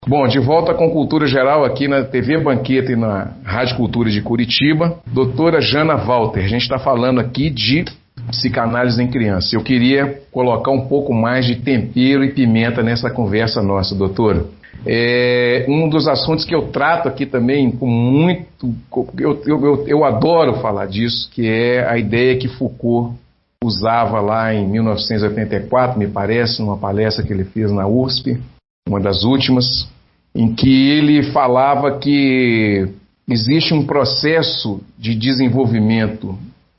Bom, de volta com Cultura Geral aqui na TV Banqueta e na Rádio Cultura de Curitiba. Doutora Jana Walter, a gente está falando aqui de psicanálise em criança. Eu queria colocar um pouco mais de tempero e pimenta nessa conversa nossa, doutora. Um dos assuntos que eu trato aqui também com muito... Eu adoro falar disso, que é a ideia que Foucault usava lá em 1984, me parece, numa palestra que ele fez na USP, uma das últimas, em que ele falava que existe um processo de desenvolvimento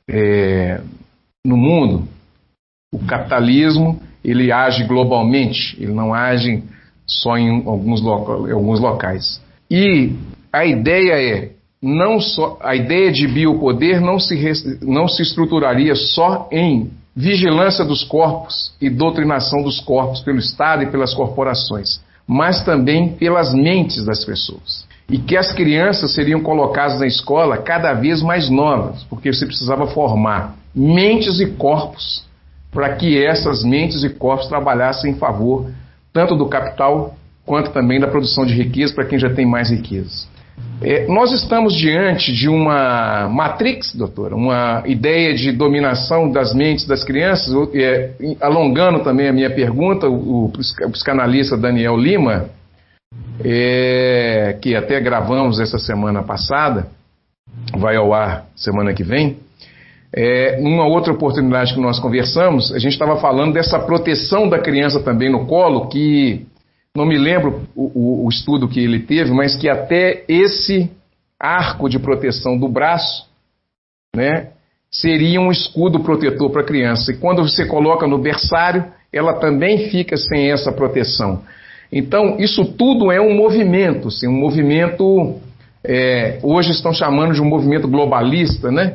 no mundo. O capitalismo, ele age globalmente, ele não age só em alguns locais. E a ideia a ideia de biopoder não se estruturaria só em vigilância dos corpos e doutrinação dos corpos pelo Estado e pelas corporações, mas também pelas mentes das pessoas. E que as crianças seriam colocadas na escola cada vez mais novas, porque você precisava formar mentes e corpos para que essas mentes e corpos trabalhassem em favor tanto do capital quanto também da produção de riqueza para quem já tem mais riqueza. Nós estamos diante de uma matrix, doutora, uma ideia de dominação das mentes das crianças. Alongando também a minha pergunta, o psicanalista Daniel Lima, que até gravamos essa semana passada, vai ao ar semana que vem, numa outra oportunidade que nós conversamos, a gente estava falando dessa proteção da criança também no colo, que não me lembro o estudo que ele teve, mas que até esse arco de proteção do braço, né, seria um escudo protetor para a criança. E quando você coloca no berçário, ela também fica sem essa proteção. Então, isso tudo é um movimento, assim, um movimento, hoje estão chamando de um movimento globalista, né?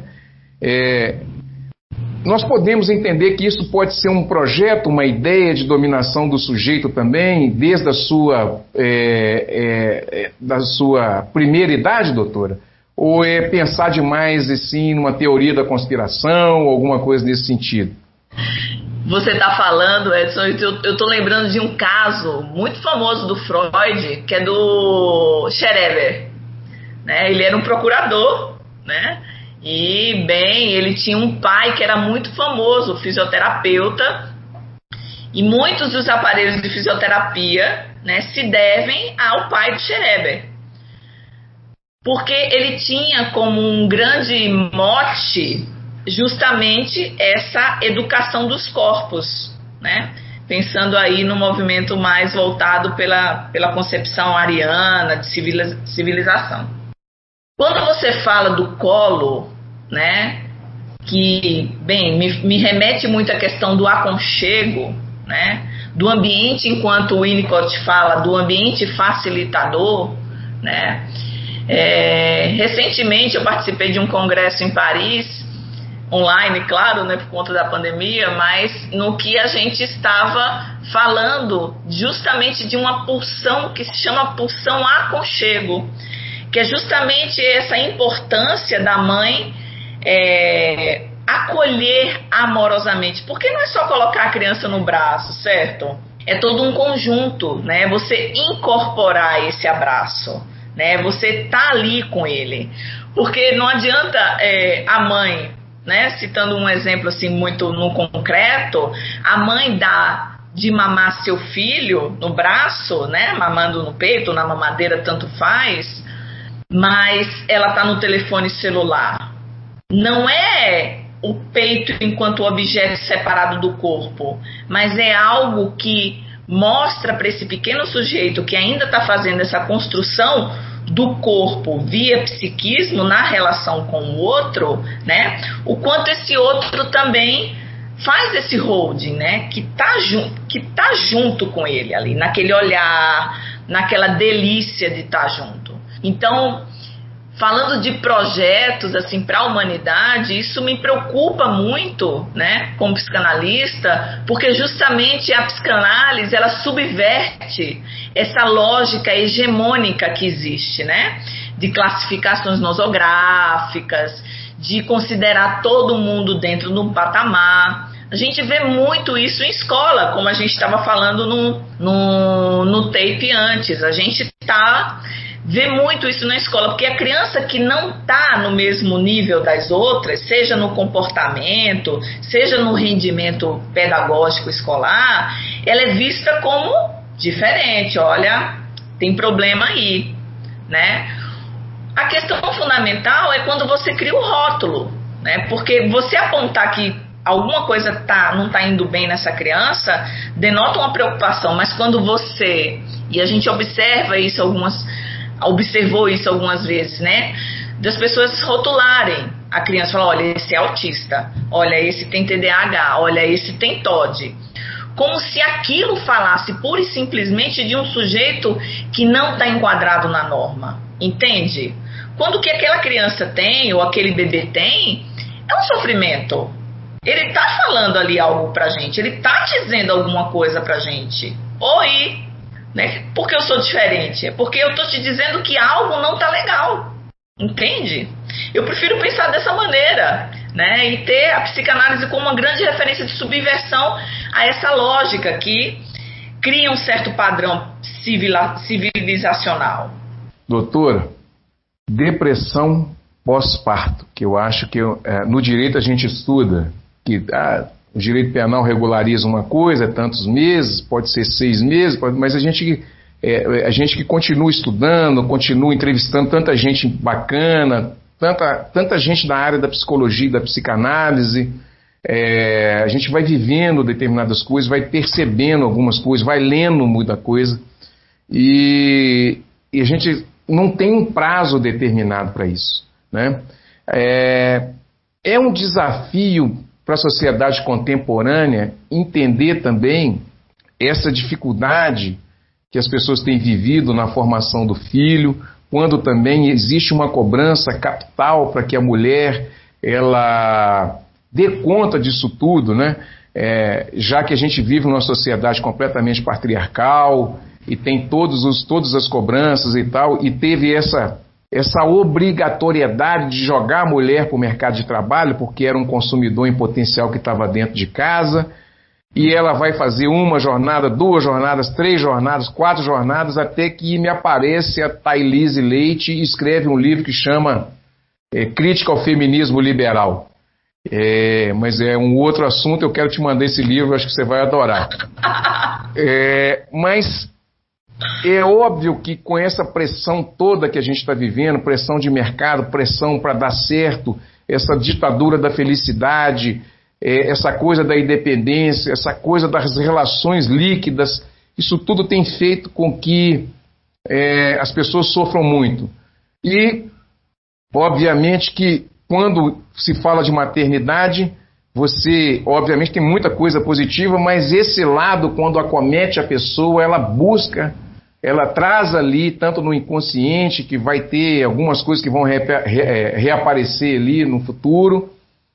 Nós podemos entender que isso pode ser um projeto, uma ideia de dominação do sujeito também, desde a sua primeira idade, doutora? Ou é pensar demais assim, numa teoria da conspiração, ou alguma coisa nesse sentido? Você está falando, Edson, eu estou lembrando de um caso muito famoso do Freud, que é do Scherer, né? Ele era um procurador, né? E, bem, ele tinha um pai que era muito famoso, fisioterapeuta, e muitos dos aparelhos de fisioterapia, né, se devem ao pai do Scherer, porque ele tinha como um grande mote justamente essa educação dos corpos, né? Pensando aí no movimento mais voltado pela concepção ariana de civilização. Quando você fala do colo, né, que, bem, me remete muito à questão do aconchego, né, do ambiente, enquanto o Winnicott fala do ambiente facilitador, né. Recentemente eu participei de um congresso em Paris, online, claro, né, por conta da pandemia, mas no que a gente estava falando justamente de uma pulsão que se chama pulsão aconchego, que é justamente essa importância da mãe acolher amorosamente, porque não é só colocar a criança no braço, certo? É todo um conjunto, né? Você incorporar esse abraço, né? Você tá ali com ele, porque não adianta a mãe, né? Citando um exemplo assim muito no concreto, a mãe dá de mamar seu filho no braço, né? Mamando no peito, na mamadeira, tanto faz, mas ela está no telefone celular. Não é o peito enquanto objeto separado do corpo, mas é algo que mostra para esse pequeno sujeito que ainda está fazendo essa construção do corpo via psiquismo na relação com o outro, né? O quanto esse outro também faz esse holding, né? Que tá junto com ele ali, naquele olhar, naquela delícia de estar junto. Então, falando de projetos assim para a humanidade, isso me preocupa muito, né, como psicanalista, porque justamente a psicanálise ela subverte essa lógica hegemônica que existe, né, de classificações nosográficas, de considerar todo mundo dentro de um patamar. A gente vê muito isso em escola, como a gente estava falando no tape antes. A gente vê muito isso na escola, porque a criança que não está no mesmo nível das outras, seja no comportamento, seja no rendimento pedagógico escolar, ela é vista como diferente. Olha, tem problema aí, né? A questão fundamental é quando você cria o rótulo, né? Porque você apontar que alguma coisa não está indo bem nessa criança, denota uma preocupação, mas quando e a gente observou isso algumas vezes, né? Das pessoas rotularem a criança, falar, olha, esse é autista, olha, esse tem TDAH, olha, esse tem TOD. Como se aquilo falasse pura e simplesmente de um sujeito que não está enquadrado na norma, entende? Quando o que aquela criança tem, ou aquele bebê tem, é um sofrimento. Ele tá falando ali algo pra gente, ele tá dizendo alguma coisa pra gente. Oi, né? Porque eu sou diferente, é porque eu tô te dizendo que algo não tá legal, entende? Eu prefiro pensar dessa maneira, né? E ter a psicanálise como uma grande referência de subversão a essa lógica que cria um certo padrão civilizacional. Doutora, depressão pós-parto, que eu acho que no direito a gente estuda que o direito penal regulariza uma coisa, é tantos meses, pode ser 6 meses, mas a gente que continua estudando, continua entrevistando tanta gente bacana, tanta gente da área da psicologia, da psicanálise, a gente vai vivendo determinadas coisas, vai percebendo algumas coisas, vai lendo muita coisa, e a gente não tem um prazo determinado para isso, né? É um desafio para a sociedade contemporânea entender também essa dificuldade que as pessoas têm vivido na formação do filho, quando também existe uma cobrança capital para que a mulher ela dê conta disso tudo, né? Já que a gente vive numa sociedade completamente patriarcal e tem todas as cobranças e tal, e teve essa obrigatoriedade de jogar a mulher para o mercado de trabalho, porque era um consumidor em potencial que estava dentro de casa, e ela vai fazer 1 jornada, 2 jornadas, 3 jornadas, 4 jornadas, até que me aparece a Thailise Leite e escreve um livro que chama Crítica ao Feminismo Liberal. Mas é um outro assunto, eu quero te mandar esse livro, acho que você vai adorar. Mas é óbvio que com essa pressão toda que a gente está vivendo, pressão de mercado, pressão para dar certo, essa ditadura da felicidade, essa coisa da independência, essa coisa das relações líquidas, isso tudo tem feito com que as pessoas sofram muito. E, obviamente, que quando se fala de maternidade, você, obviamente, tem muita coisa positiva, mas esse lado, quando acomete a pessoa, ela traz ali, tanto no inconsciente, que vai ter algumas coisas que vão reaparecer ali no futuro,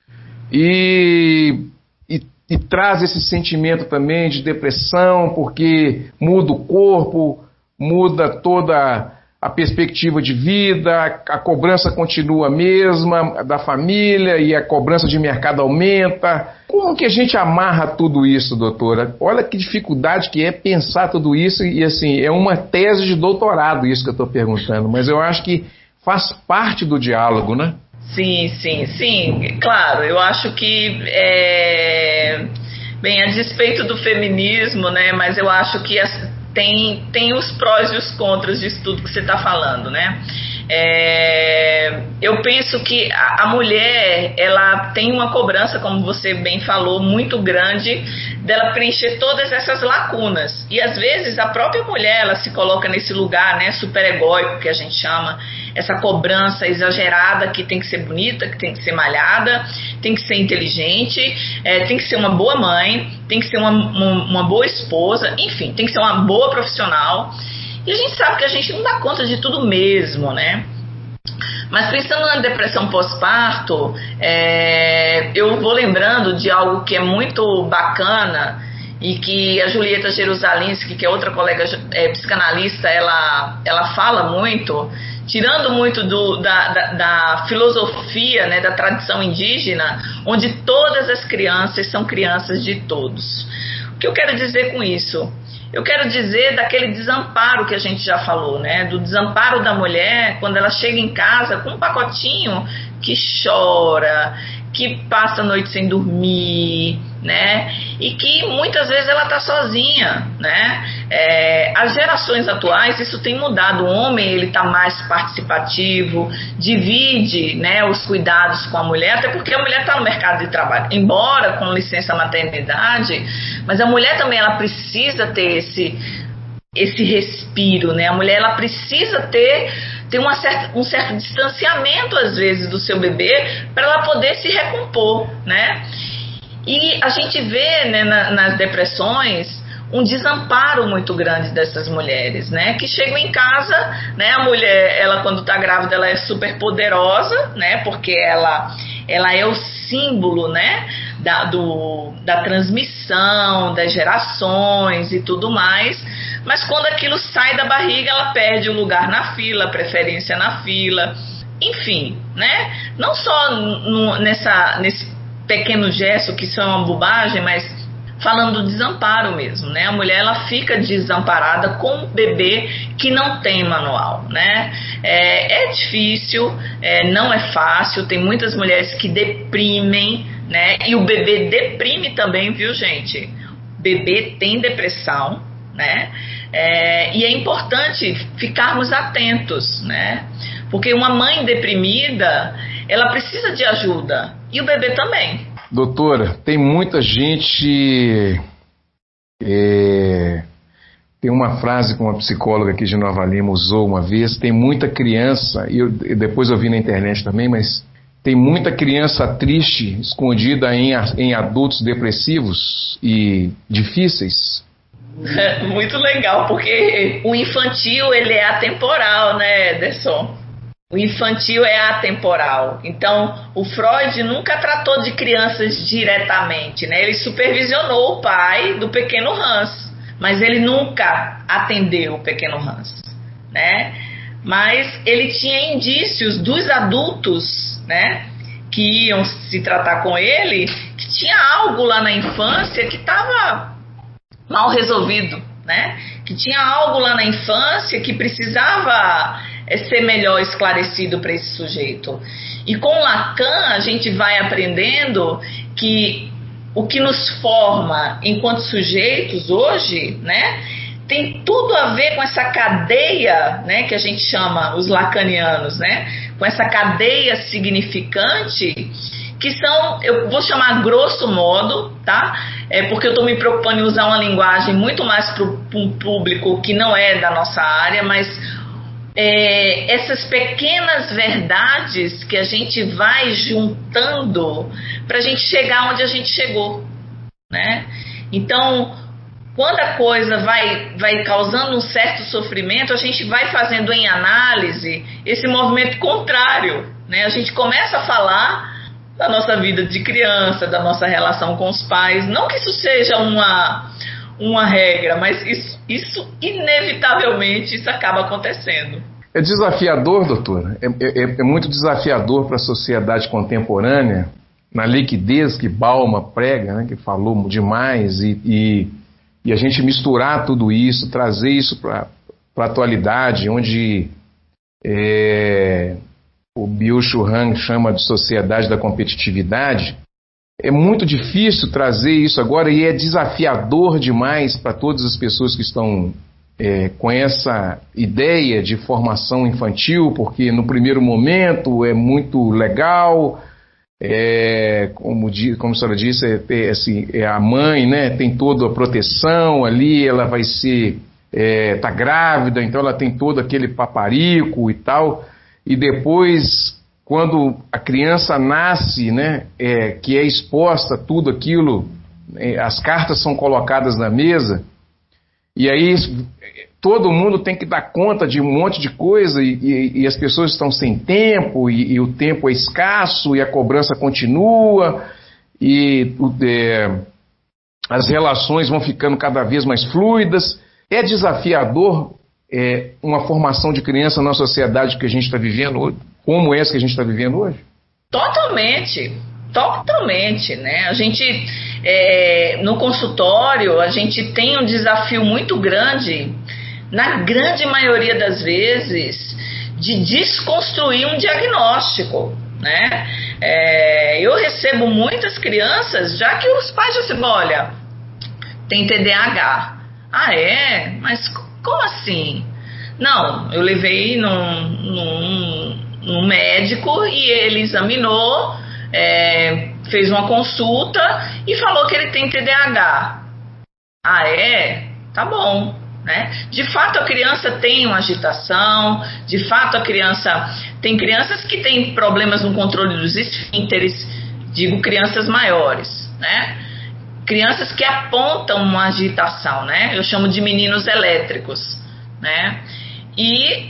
e traz esse sentimento também de depressão, porque muda o corpo, muda toda a perspectiva de vida, a cobrança continua a mesma da família e a cobrança de mercado aumenta. Como que a gente amarra tudo isso, doutora? Olha que dificuldade que é pensar tudo isso e assim, é uma tese de doutorado isso que eu estou perguntando, mas eu acho que faz parte do diálogo, né? Sim, claro, eu acho que bem, a despeito do feminismo, né, mas eu acho que tem os prós e os contras disso tudo que você está falando, né? Eu penso que a mulher, ela tem uma cobrança, como você bem falou, muito grande dela preencher todas essas lacunas. E às vezes a própria mulher, ela se coloca nesse lugar, né, superegóico que a gente chama, essa cobrança exagerada que tem que ser bonita, que tem que ser malhada, tem que ser inteligente, tem que ser uma boa mãe, tem que ser uma boa esposa, enfim, tem que ser uma boa profissional. E a gente sabe que a gente não dá conta de tudo mesmo, né? Mas pensando na depressão pós-parto, eu vou lembrando de algo que é muito bacana e que a Julieta Jerusalinski, que é outra colega psicanalista, ela fala muito, tirando muito da filosofia, né, da tradição indígena, onde todas as crianças são crianças de todos. O que eu quero dizer com isso? Eu quero dizer daquele desamparo que a gente já falou, né? Do desamparo da mulher quando ela chega em casa com um pacotinho que chora, que passa a noite sem dormir, né? E que muitas vezes ela está sozinha, né? As gerações atuais, isso tem mudado. O homem, ele está mais participativo, divide, né, os cuidados com a mulher, até porque a mulher está no mercado de trabalho, embora com licença maternidade, mas a mulher também, ela precisa ter esse respiro, né? A mulher, ela precisa ter um certo distanciamento, às vezes, do seu bebê, para ela poder se recompor, né? E a gente vê, né, nas depressões um desamparo muito grande dessas mulheres, né, que chegam em casa, né, a mulher, ela quando está grávida, ela é super poderosa, né, porque ela é o símbolo, né, da transmissão, das gerações e tudo mais, mas quando aquilo sai da barriga, ela perde o lugar na fila, a preferência na fila, enfim, né, não só nesse pequeno gesto, que isso é uma bobagem, mas falando do desamparo mesmo, né? A mulher, ela fica desamparada com um bebê que não tem manual, né? É difícil, não é fácil, tem muitas mulheres que deprimem, né? E o bebê deprime também, viu, gente? O bebê tem depressão, né? E é importante ficarmos atentos, né? Porque uma mãe deprimida, ela precisa de ajuda, e o bebê também. Doutora, tem muita gente... tem uma frase que uma psicóloga aqui de Nova Lima usou uma vez, tem muita criança, e depois eu vi na internet também, mas tem muita criança triste escondida em adultos depressivos e difíceis. Muito legal, porque o infantil, ele é atemporal, né, Ederson? O infantil é atemporal. Então, o Freud nunca tratou de crianças diretamente, né? Ele supervisionou o pai do pequeno Hans, mas ele nunca atendeu o pequeno Hans, né? Mas ele tinha indícios dos adultos, né, que iam se tratar com ele, que tinha algo lá na infância que estava mal resolvido, né? Que tinha algo lá na infância que precisava ser melhor esclarecido para esse sujeito. E com Lacan a gente vai aprendendo que o que nos forma enquanto sujeitos hoje, né, tem tudo a ver com essa cadeia, né, que a gente chama, os lacanianos, né, com essa cadeia significante, que são, eu vou chamar grosso modo, tá? Porque eu estou me preocupando em usar uma linguagem muito mais para um público que não é da nossa área, mas essas pequenas verdades que a gente vai juntando para a gente chegar onde a gente chegou, né? Então, quando a coisa vai causando um certo sofrimento, a gente vai fazendo em análise esse movimento contrário, né? A gente começa a falar da nossa vida de criança, da nossa relação com os pais, não que isso seja uma regra, mas isso inevitavelmente isso acaba acontecendo. É desafiador, doutora, é muito desafiador para a sociedade contemporânea, na liquidez que Bauman prega, né, que falou demais, e a gente misturar tudo isso, trazer isso para a atualidade, onde o Byung-Chul Han chama de sociedade da competitividade. É muito difícil trazer isso agora e é desafiador demais para todas as pessoas que estão com essa ideia de formação infantil, porque no primeiro momento é muito legal, como a senhora disse, a mãe, né, tem toda a proteção ali, ela vai ser, tá grávida, então ela tem todo aquele paparico e tal, e depois, quando a criança nasce, né, que é exposta tudo aquilo, as cartas são colocadas na mesa, e aí todo mundo tem que dar conta de um monte de coisa, e as pessoas estão sem tempo, e o tempo é escasso, e a cobrança continua, e as relações vão ficando cada vez mais fluidas. É desafiador uma formação de criança na sociedade que a gente está vivendo hoje, como essa que a gente está vivendo hoje? Totalmente, né? A gente, no consultório, a gente tem um desafio muito grande, na grande maioria das vezes, de desconstruir um diagnóstico, né? Eu recebo muitas crianças, já que os pais já dizem, olha, tem TDAH. Ah, é? Mas como assim? Não, eu levei num médico e ele examinou, fez uma consulta e falou que ele tem TDAH. Ah, é? Tá bom, né? De fato a criança tem uma agitação, de fato tem crianças que têm problemas no controle dos esfínteres, digo crianças maiores, né? Crianças que apontam uma agitação, né? Eu chamo de meninos elétricos, né? E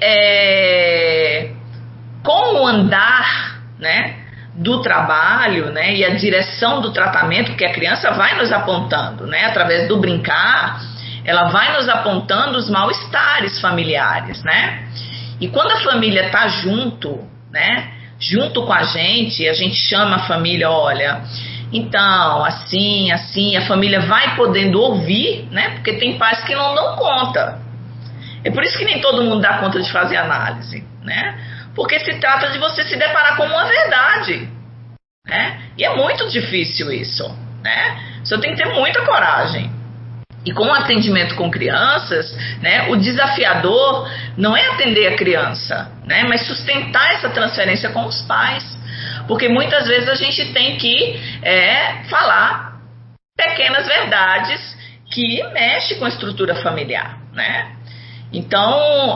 com o andar, né, do trabalho, né, e a direção do tratamento, porque a criança vai nos apontando, né, através do brincar, ela vai nos apontando os mal-estares familiares, né? E quando a família está junto, né, junto com a gente chama a família, olha, então, assim, a família vai podendo ouvir, né, porque tem pais que não dão conta. É por isso que nem todo mundo dá conta de fazer análise, né? Porque se trata de você se deparar com uma verdade, né? E é muito difícil isso, né? Você tem que ter muita coragem. E com o atendimento com crianças, né, o desafiador não é atender a criança, né, mas sustentar essa transferência com os pais. Porque muitas vezes a gente tem que falar pequenas verdades que mexem com a estrutura familiar, né? Então,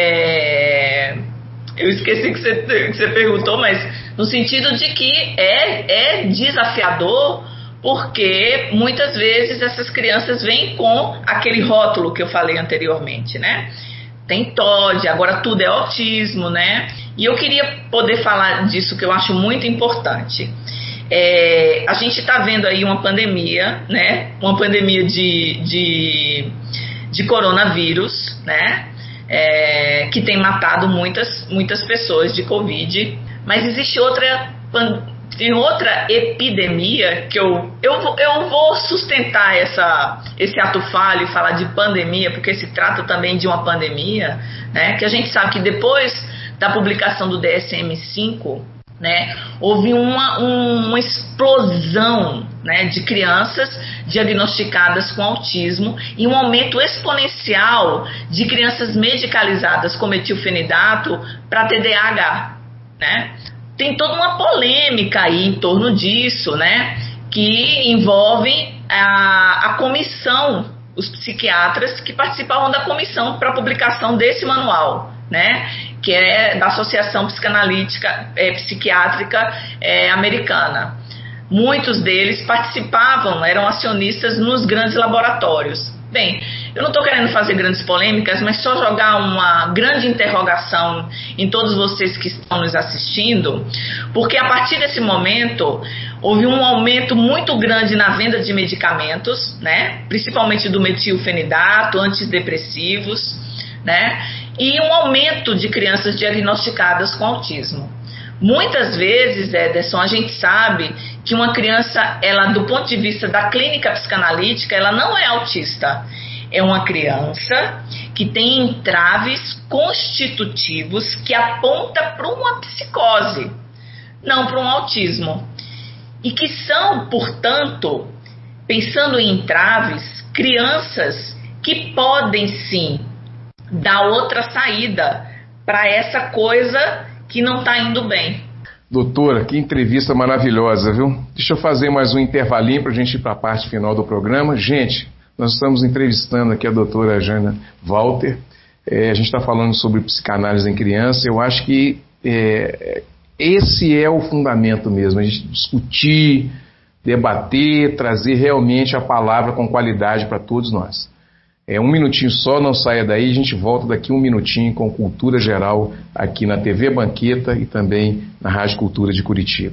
eu esqueci que você perguntou, mas no sentido de que é desafiador, porque muitas vezes essas crianças vêm com aquele rótulo que eu falei anteriormente, né? Tem TOD, agora tudo é autismo, né? E eu queria poder falar disso, que eu acho muito importante. A gente está vendo aí uma pandemia, né? Uma pandemia de coronavírus, né? Que tem matado muitas pessoas de Covid, mas existe tem outra epidemia que eu vou sustentar esse ato falho e falar de pandemia, porque se trata também de uma pandemia, né? Que a gente sabe que depois da publicação do DSM-5, né, houve uma explosão, né, de crianças diagnosticadas com autismo e um aumento exponencial de crianças medicalizadas com metilfenidato para TDAH, né? Tem toda uma polêmica aí em torno disso, né, que envolve a comissão, os psiquiatras que participavam da comissão para a publicação desse manual, né, que é da Associação Psiquiátrica Americana. Muitos deles participavam, eram acionistas nos grandes laboratórios. Bem, eu não estou querendo fazer grandes polêmicas, mas só jogar uma grande interrogação em todos vocês que estão nos assistindo, porque a partir desse momento houve um aumento muito grande na venda de medicamentos, né, principalmente do metilfenidato, antidepressivos, né, e um aumento de crianças diagnosticadas com autismo. Muitas vezes, Ederson, a gente sabe que uma criança, ela, do ponto de vista da clínica psicanalítica, ela não é autista. É uma criança que tem entraves constitutivos que aponta para uma psicose, não para um autismo. E que são, portanto, pensando em entraves, crianças que podem sim dar outra saída para essa coisa que não está indo bem. Doutora, que entrevista maravilhosa, viu? Deixa eu fazer mais um intervalinho para a gente ir para a parte final do programa. Gente, nós estamos entrevistando aqui a doutora Jana Walter. A gente está falando sobre psicanálise em criança. Eu acho que esse é o fundamento mesmo, a gente discutir, debater, trazer realmente a palavra com qualidade para todos nós. Um minutinho só, não saia daí, a gente volta daqui um minutinho com Cultura Geral aqui na TV Banqueta e também na Rádio Cultura de Curitiba.